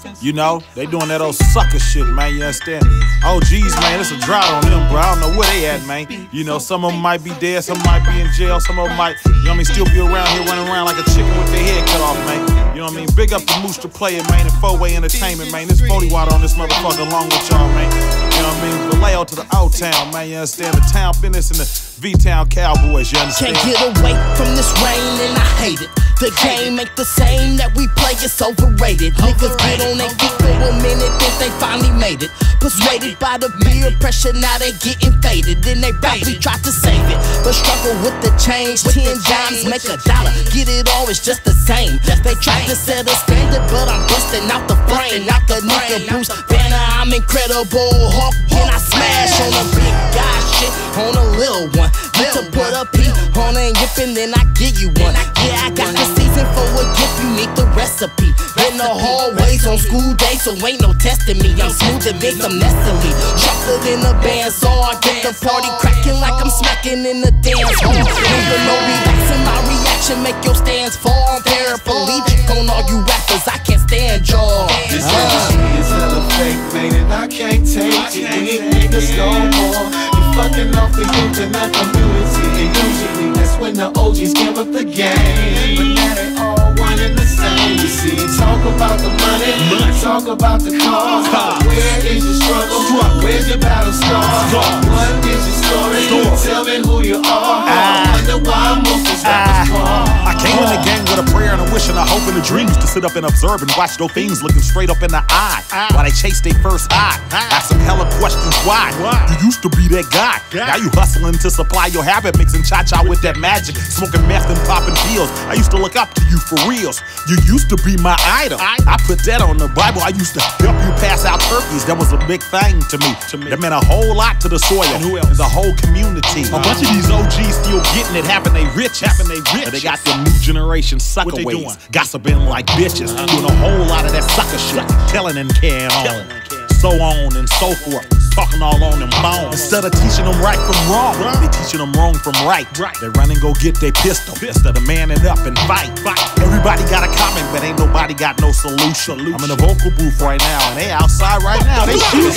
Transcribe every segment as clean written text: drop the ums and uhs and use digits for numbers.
You know, they doing that old sucker shit, man, you understand? OGs, man, it's a drought on them, bro. I don't know where they at, man. You know, some of them might be dead, some might be in jail, some of them might, you know what I mean, still be around here running around like a chicken with their head cut off, man. You know what I mean? Big up the Moose to Player, man, and 4-Way Entertainment, man. This 40 water on this motherfucker along with y'all, man. You know what I mean? Vallejo to the Old Town, man, you understand? The town business and the V-Town Cowboys, you understand? Can't get away from this rain and I hate it. The game ain't the same that we play, it's overrated. Niggas get on their feet for a minute, think they finally made it. Persuaded by the peer pressure, now they getting faded. Then they probably tried to save it, but struggle with the change. 10 dimes make $1, get it all, it's just the same. They tried to set a standard, but I'm busting out the frame. Not the nigga Bruce Banner, I'm incredible Hulk. And I smash on a big guy shit, on a little one. Need to put a P on a yip and then I give you one. Yeah, I got the season for a gift, you need the recipe. In the hallways on school days, so ain't no testing me. I'm smooth and big, I'm Nestle. Chocolate in the band, so I get the party cracking like I'm smacking in the dance hall. Even no relaxing, my reaction make your stands fall. I'm paraplegic on all you rappers, I can't stand y'all. This industry is hella fake, man, and I can't take it. We ain't niggas no more. You fucking off the youth and the community. And usually that's when the OGs give up the game. But now they all one and the same. You see, talk about the money, talk about the cause. Where is your struggle? Where's your battle scars? What is your story? Tell me who you are. I wonder why most of rappers fall. I came in the game with a prayer and a wish and a hope and a dream. Used to sit up and observe and watch those things looking straight up in the eye while they chase their first high. Ask some hella questions why. You used to be that guy. Now you hustling to supply your habit, mixing cha-cha with that magic, smoking meth and popping pills. I used to look up to you for reals. You used to be my idol. I put that on the Bible. I used to help you pass out turkeys. That was a big thing to me. That meant a whole lot to the soil and the whole community. A bunch of these OGs still getting it, having they rich. But they got them new generation sucker ways, gossiping like bitches, doing a whole lot of that sucker shit, telling and carrying on, so on and so forth, talking all on them bones. Instead of teaching them right from wrong, they teaching them wrong from right. They run and go get their pistol instead of manning up and fight. Everybody got a comment, but ain't nobody got no solution. I'm in the vocal booth right now, and they outside right now. They shooting.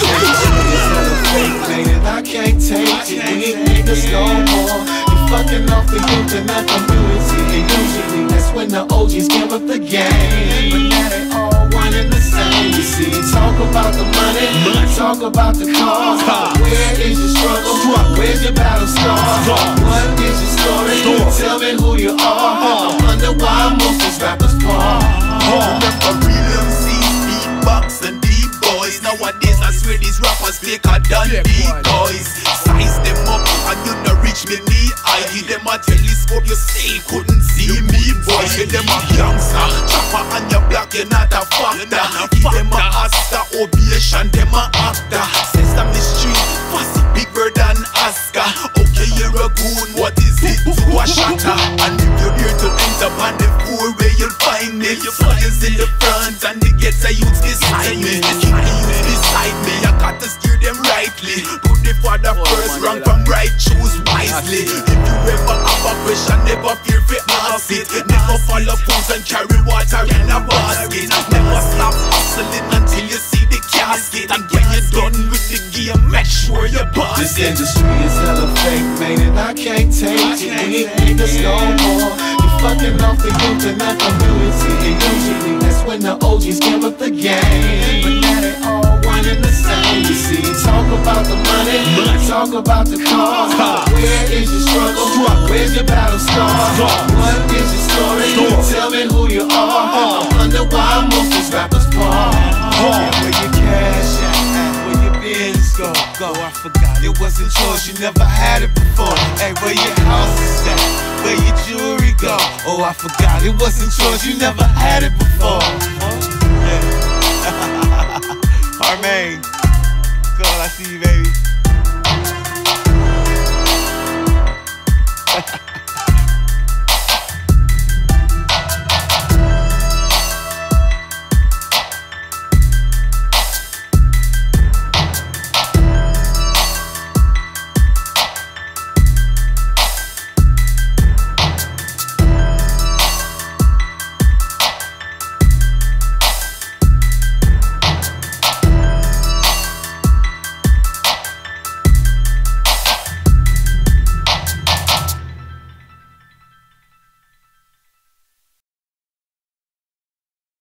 I can't take it. We ain't niggas no more. You fucking off the youth and the community. And usually that's when the OGs give up the game. But now they all one and the same. You see, talk about the money, talk about the cause. Where is your struggle? Where's your battle scars? What is your story? Tell me who you are. I wonder why most of these rappers fall. Remember real MCs, beatbox and D-boys. Nowadays I swear these rappers faker than decoys. Size them up and you no reach me knee. I give them a telescope, you say you couldn't see me. Boy, give them a gangster, chopper on your block, you're not a factor. Give them a Asta, ovation, them a actor. Sesame Street, fussy, big bird than Oscar. Okay, you're a goon, what is it to a shatter? And if you're here to enter on the floor where you'll find me, your flyers in the front and the gets a youth beside me. The youth beside me, I got to steer them rightly. Put the father first, wrong from right, choose wisely. If you ever have a question, never fear for ask it. Never follow fools and carry water in a basket. Never stop hustling until you see the casket. And when you're done with the game, make sure you pass This it. industry is hella fake, man, and I can't take it. We ain't niggas no more. You fucking off the youth and the community. And usually that's when the OGs give up the game. But now they all one and the same. You see, talk about the money, talk about the cause. Where is your struggle? Where's your battle scars? What is your story? Tell me who you are. I wonder why most of these rappers fall. Where your cash at? Where your bins go? I forgot. It wasn't yours, you never had it before. Hey, where your house is at? Where your jewelry go? Oh, I forgot. It wasn't yours, you never had it before. Yeah. Harmaine, God, I see you, baby.